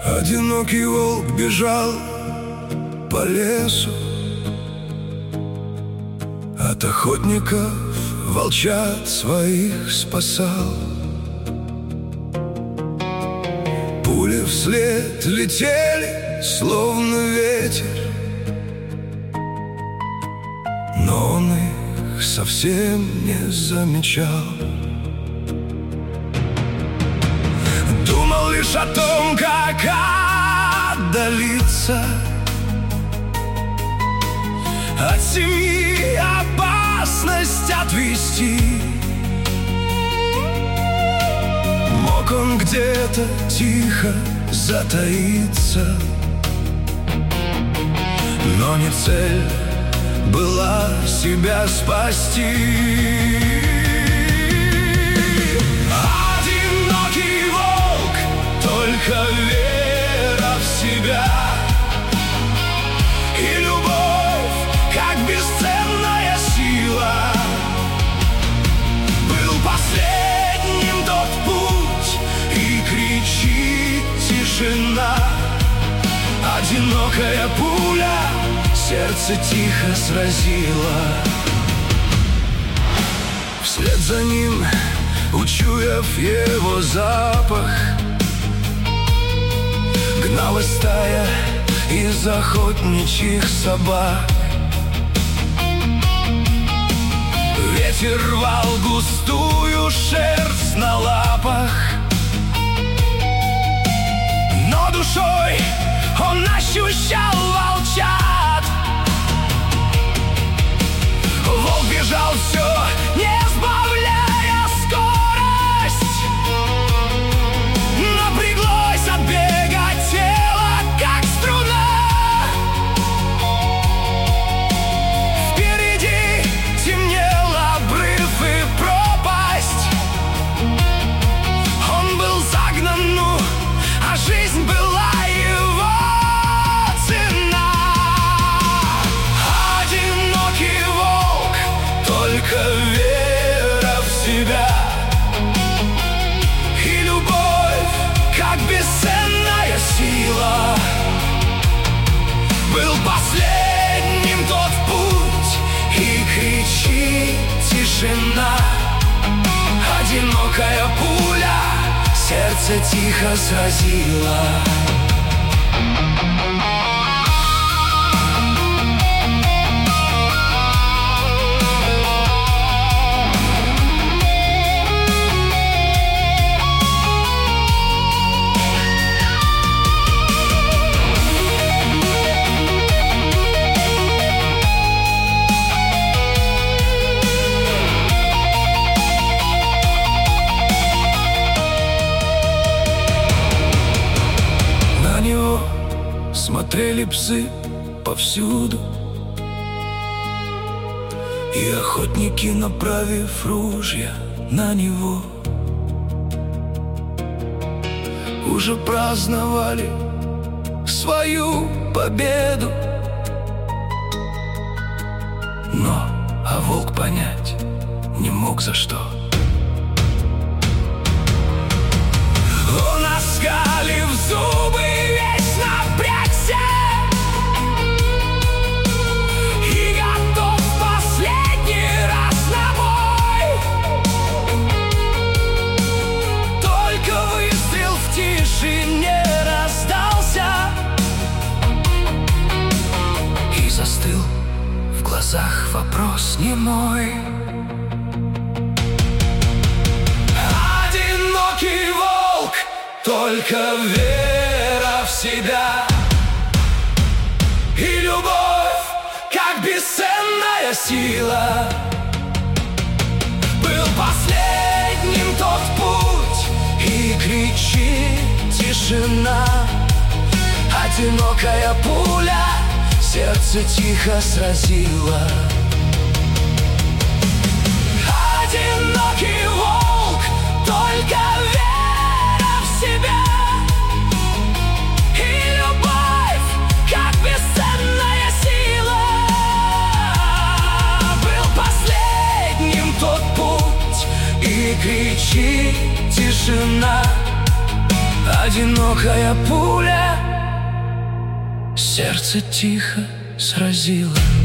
Одинокий волк бежал по лесу, от охотников волчат своих спасал. Пули вслед летели, словно ветер, но он их совсем не замечал. Думал лишь о том, как отдалиться от семьи, опасность отвести. Мог он где-то тихо затаиться, но не цель была себя спасти. Одинокий волк, только вера в себя и любовь, как бесценная сила. Был последним тот путь, и кричит тишина. Одинокая пуля сердце тихо сразила. Вслед за ним, учуяв его запах, гналась стая из охотничьих собак. Ветер рвал густую шерсть на лапах, но душой он ощущал волчат. Волк бежал все, не сбавляя скорость. Напряглось от бега тело, как струна. Впереди темнел обрыв и пропасть. Он был загнан, ну, а жизнь была его цена. Одинокий волк, только вера в себя и любовь, как бесценная сила. Был последним тот путь, и кричит тишина. Одинокая пуля сердце тихо сразила. Смотрели псы повсюду, и охотники, направив ружья на него, уже праздновали свою победу. Но волк понять не мог за что. Он, оскалив зубы, весь напрягся и готов в последний раз на бой. Только выстрел в тишине раздался, и застыл в глазах вопрос немой. Одинокий волк, только вера в себя и любовь, как бесценная сила. Был последним тот путь, и кричит тишина. Одинокая пуля сердце тихо сразила. Одинокий волк, только вера в себя и любовь, как бесценная сила. Был последним тот путь, и кричит тишина. одинокая пуля сердце тихо сразила.